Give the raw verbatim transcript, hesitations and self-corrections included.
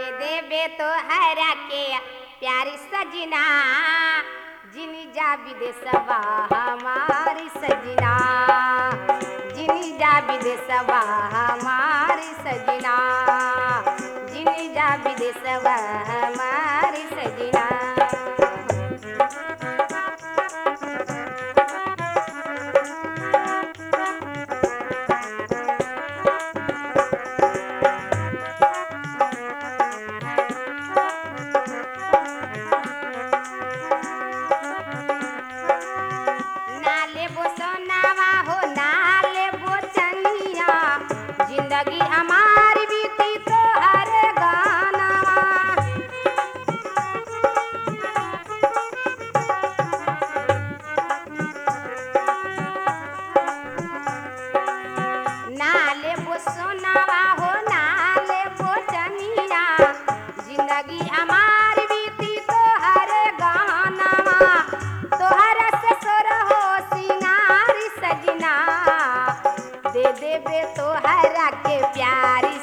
देबे तो हरा के प्यारी सजना जिनी जा विदेशवा हमारी सजना जिनी जा विदेशवा हमारी सजना जिनी जा विदेशवा हमारी सजना जिंदगी हमारी बीती तो हर गाना नाले वो सोनावा हो नाले वो चनिया जिंदगी हमारी बीती तो हर गाना तोहर से सोर हो सिंगारी सजना दे देबे तो हरा के प्यारी